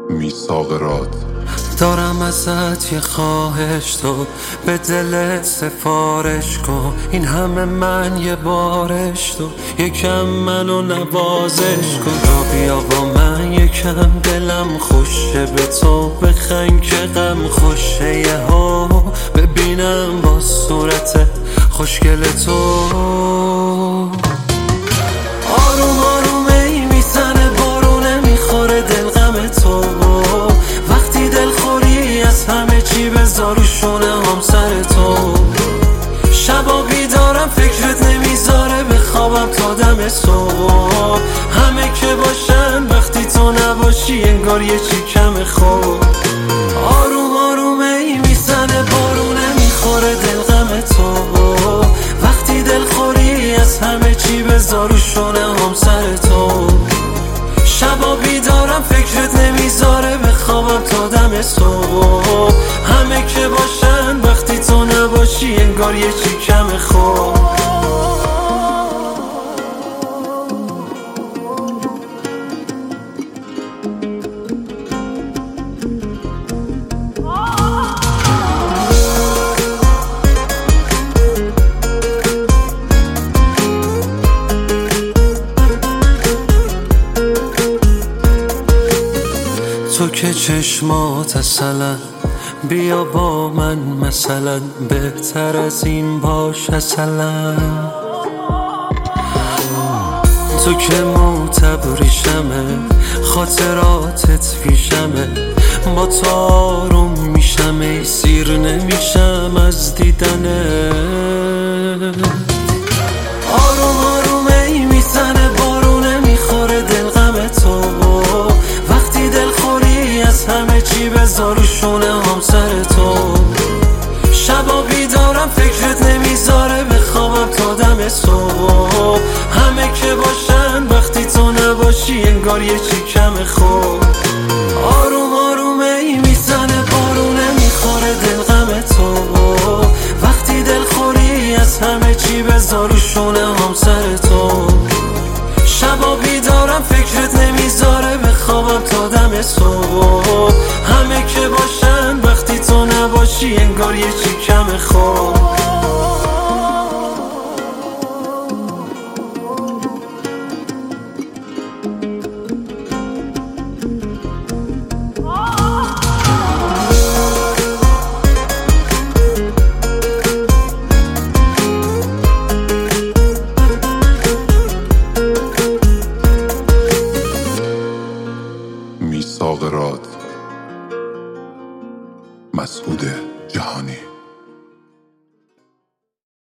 میثاق راد. دارم ازت یه خواهش، تو به دل سفارش کن. این همه من یه بارش، تو یکم منو نوازش کن. را بیا با من یکم، دلم خوشه به تو بخند که غم خوشه. یه ها ببینم با صورت خوشگل تو. آروم آروم ای میزنه بارونه، میخوره دل غم تو. وقتی دل خوری از همه چی بذار و شونه هم سر تو. شبا بیدارم فکرت نمیذاره بخوابم تا دم صبح. همه که باشن وقتی تو نباشی انگار یه چی کم خوب. آروم آروم ای میزنه بارونه، میخوره دل غم تو. وقتی دل خوری از همه چی بذار و شونه هم سر تو. شبا بیدارم فکرت نمیذاره بخوابم تا دم صبح. همه که باشن وقتی تو نباشی انگار یه چی کم خوب. تو که چشمات اصلا، بیا با من مثلا، بهتر از این باش اصلا. تو که معتبریشمه، خاطراتت پیشمه. با تو آروم میشم ای سیر نمیشم از دیدنه. آروم آروم ای میزنه بارونه، میخوره دل غم تو. وقتی دل خوری از همه چی بذار و شونه هم سر تو. شبا بیدارم فکرت نمیذاره بخوابم تا دم صبح. همه که باشن وقتی تو نباشی انگار یه چی کم خوب. آروم آروم ای میزنه بارونه، میخوره دل غم تو. وقتی دل خوری از همه چی بذار و شونه هم سر تو. شبا بیدارم فکرت نمیذاره بخوابم تا دم صبح. همه که باشن وقتی تو نباشی انگار یه چی کم خوب. میثاق راد. مسعود جهانی.